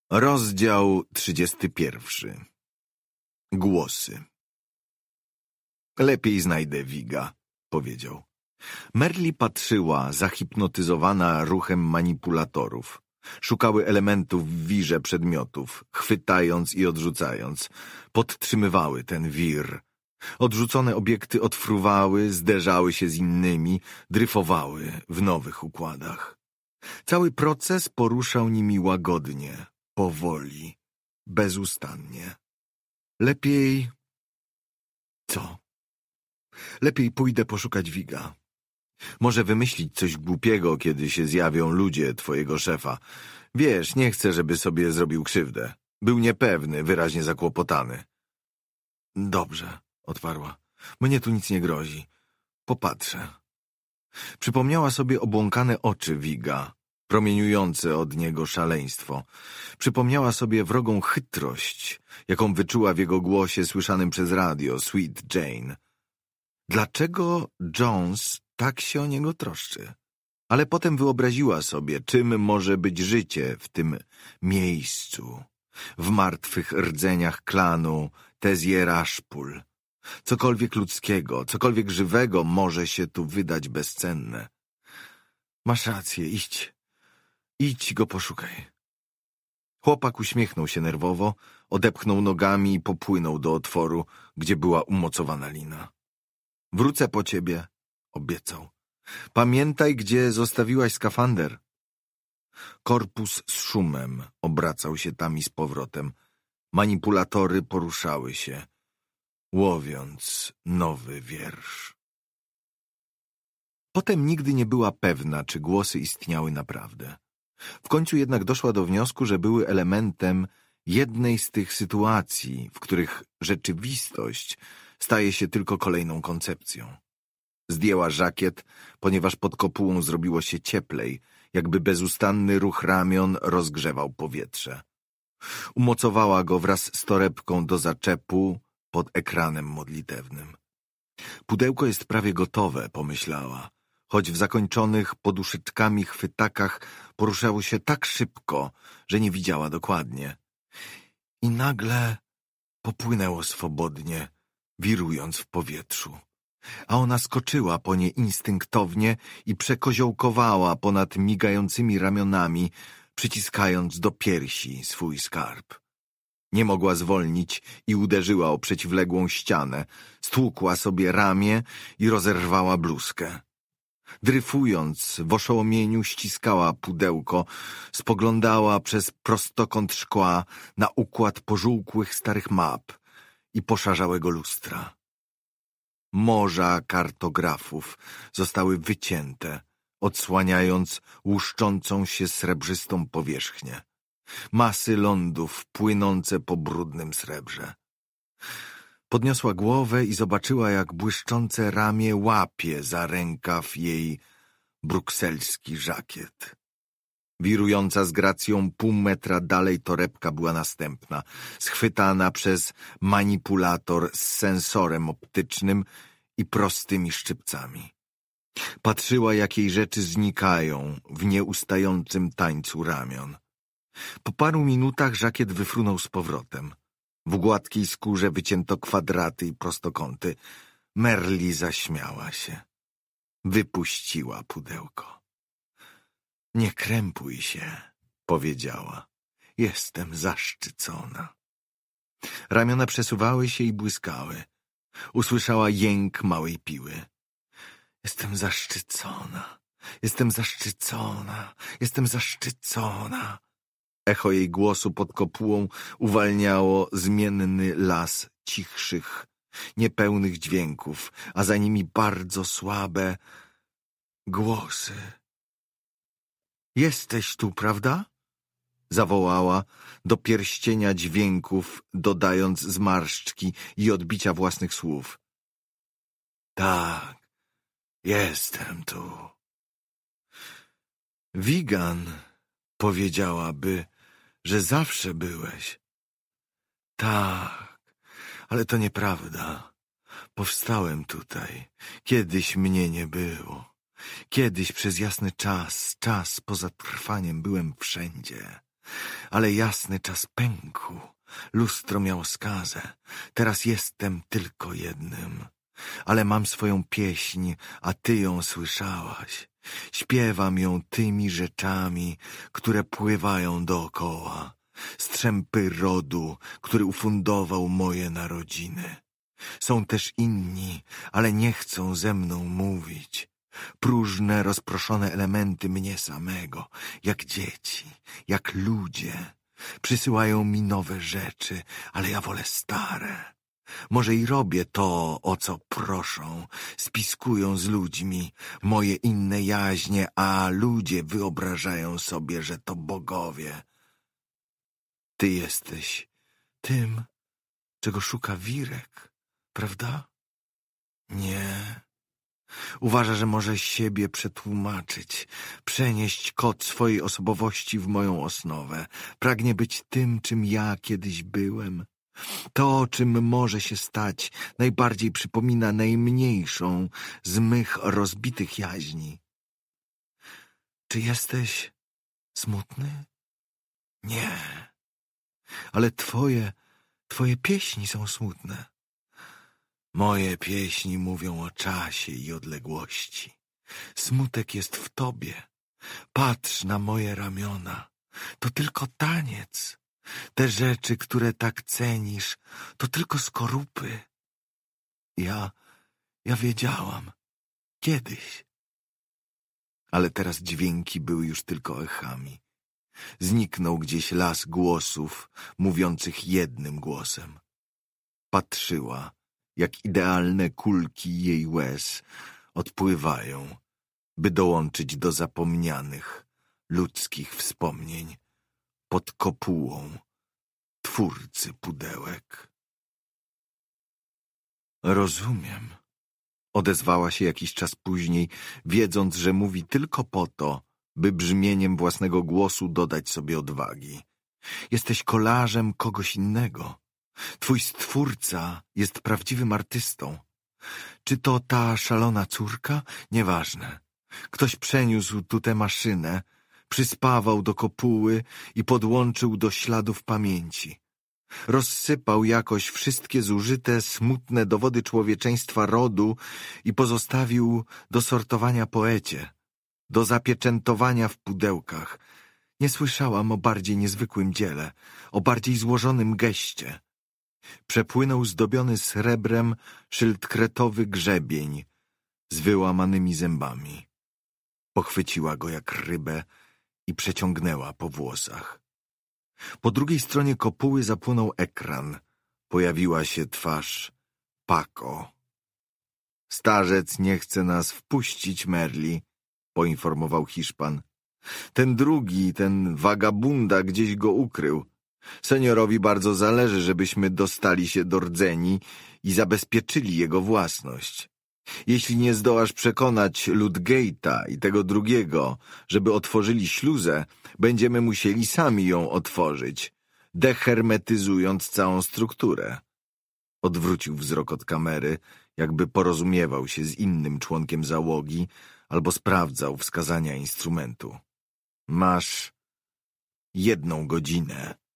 Rozdział 31. Głosy. Lepiej znajdę Viga, powiedział. Merli patrzyła, zahipnotyzowana ruchem manipulatorów. Szukały elementów w wirze przedmiotów, chwytając i odrzucając. Podtrzymywały ten wir. Odrzucone obiekty odfruwały, zderzały się z innymi, dryfowały w nowych układach. Cały proces poruszał nimi łagodnie, powoli, bezustannie. Lepiej... Co? Lepiej pójdę poszukać Viga. Może wymyślić coś głupiego, kiedy się zjawią ludzie twojego szefa. Wiesz, nie chcę, żeby sobie zrobił krzywdę. Był niepewny, wyraźnie zakłopotany. Dobrze, odparła. Mnie tu nic nie grozi. Popatrzę. Przypomniała sobie obłąkane oczy Viga, promieniujące od niego szaleństwo. Przypomniała sobie wrogą chytrość, jaką wyczuła w jego głosie słyszanym przez radio Sweet Jane. Dlaczego Jones tak się o niego troszczy? Ale potem wyobraziła sobie, czym może być życie w tym miejscu, w martwych rdzeniach klanu Tezieraszpul. Cokolwiek ludzkiego, cokolwiek żywego może się tu wydać bezcenne. Masz rację, idź go poszukaj. Chłopak uśmiechnął się nerwowo, odepchnął nogami i popłynął do otworu, gdzie była umocowana lina. Wrócę po ciebie, obiecał. Pamiętaj, gdzie zostawiłaś skafander. Korpus z szumem obracał się tam i z powrotem. Manipulatory poruszały się, łowiąc nowy wiersz. Potem nigdy nie była pewna, czy głosy istniały naprawdę. W końcu jednak doszła do wniosku, że były elementem jednej z tych sytuacji, w których rzeczywistość staje się tylko kolejną koncepcją. Zdjęła żakiet, ponieważ pod kopułą zrobiło się cieplej, jakby bezustanny ruch ramion rozgrzewał powietrze. Umocowała go wraz z torebką do zaczepu pod ekranem modlitewnym. Pudełko jest prawie gotowe, pomyślała, choć w zakończonych poduszeczkami chwytakach poruszało się tak szybko, że nie widziała dokładnie. I nagle popłynęło swobodnie, wirując w powietrzu. A ona skoczyła po nie instynktownie i przekoziołkowała ponad migającymi ramionami, przyciskając do piersi swój skarb. Nie mogła zwolnić i uderzyła o przeciwległą ścianę, stłukła sobie ramię i rozerwała bluzkę. Dryfując, w oszołomieniu ściskała pudełko, spoglądała przez prostokąt szkła na układ pożółkłych starych map i poszarzałego lustra. Morza kartografów zostały wycięte, odsłaniając łuszczącą się srebrzystą powierzchnię. Masy lądów płynące po brudnym srebrze. Podniosła głowę i zobaczyła, jak błyszczące ramię łapie za rękaw jej brukselski żakiet. Wirująca z gracją pół metra dalej torebka była następna, schwytana przez manipulator z sensorem optycznym i prostymi szczypcami. Patrzyła, jak jej rzeczy znikają w nieustającym tańcu ramion. Po paru minutach żakiet wyfrunął z powrotem. W gładkiej skórze wycięto kwadraty i prostokąty. Merli zaśmiała się. Wypuściła pudełko. Nie krępuj się, powiedziała. Jestem zaszczycona. Ramiona przesuwały się i błyskały. Usłyszała jęk małej piły. Jestem zaszczycona, jestem zaszczycona, jestem zaszczycona. Echo jej głosu pod kopułą uwalniało zmienny las cichszych, niepełnych dźwięków, a za nimi bardzo słabe głosy. Jesteś tu, prawda? Zawołała, do pierścienia dźwięków dodając zmarszczki i odbicia własnych słów. Tak, jestem tu. Vigan powiedziałaby, że zawsze byłeś. Tak, ale to nieprawda. Powstałem tutaj. Kiedyś mnie nie było. Kiedyś przez jasny czas poza trwaniem byłem wszędzie. Ale jasny czas pękł. Lustro miało skazę. Teraz jestem tylko jednym. Ale mam swoją pieśń, a ty ją słyszałaś. Śpiewam ją tymi rzeczami, które pływają dookoła. Strzępy rodu, który ufundował moje narodziny. Są też inni, ale nie chcą ze mną mówić. Próżne, rozproszone elementy mnie samego, jak dzieci, jak ludzie. Przysyłają mi nowe rzeczy, ale ja wolę stare. Może i robię to, o co proszą, spiskują z ludźmi moje inne jaźnie, a ludzie wyobrażają sobie, że to bogowie. Ty jesteś tym, czego szuka Wirek, prawda? Nie. Uważa, że może siebie przetłumaczyć, przenieść kod swojej osobowości w moją osnowę. Pragnie być tym, czym ja kiedyś byłem. To, czym może się stać, najbardziej przypomina najmniejszą z mych rozbitych jaźni. Czy jesteś smutny? Nie. Ale twoje pieśni są smutne. Moje pieśni mówią o czasie i odległości. Smutek jest w tobie. Patrz na moje ramiona. To tylko taniec. Te rzeczy, które tak cenisz, to tylko skorupy. Ja wiedziałam. Kiedyś. Ale teraz dźwięki były już tylko echami. Zniknął gdzieś las głosów, mówiących jednym głosem. Patrzyła, jak idealne kulki jej łez odpływają, by dołączyć do zapomnianych ludzkich wspomnień pod kopułą twórcy pudełek. Rozumiem, odezwała się jakiś czas później, wiedząc, że mówi tylko po to, by brzmieniem własnego głosu dodać sobie odwagi. Jesteś kolarzem kogoś innego. Twój stwórca jest prawdziwym artystą. Czy to ta szalona córka? Nieważne. Ktoś przeniósł tu tę maszynę, przyspawał do kopuły i podłączył do śladów pamięci. Rozsypał jakoś wszystkie zużyte, smutne dowody człowieczeństwa rodu i pozostawił do sortowania poecie, do zapieczętowania w pudełkach. Nie słyszałam o bardziej niezwykłym dziele, o bardziej złożonym geście. Przepłynął zdobiony srebrem szyltkretowy grzebień z wyłamanymi zębami. Pochwyciła go jak rybę i przeciągnęła po włosach. Po drugiej stronie kopuły zapłonął ekran. Pojawiła się twarz Paco. Starzec nie chce nas wpuścić, Merli, poinformował Hiszpan. Ten drugi, ten wagabunda gdzieś go ukrył. Seniorowi bardzo zależy, żebyśmy dostali się do rdzeni i zabezpieczyli jego własność. Jeśli nie zdołasz przekonać Ludgate'a i tego drugiego, żeby otworzyli śluzę, będziemy musieli sami ją otworzyć, dehermetyzując całą strukturę. Odwrócił wzrok od kamery, jakby porozumiewał się z innym członkiem załogi albo sprawdzał wskazania instrumentu. Masz 1 godzinę.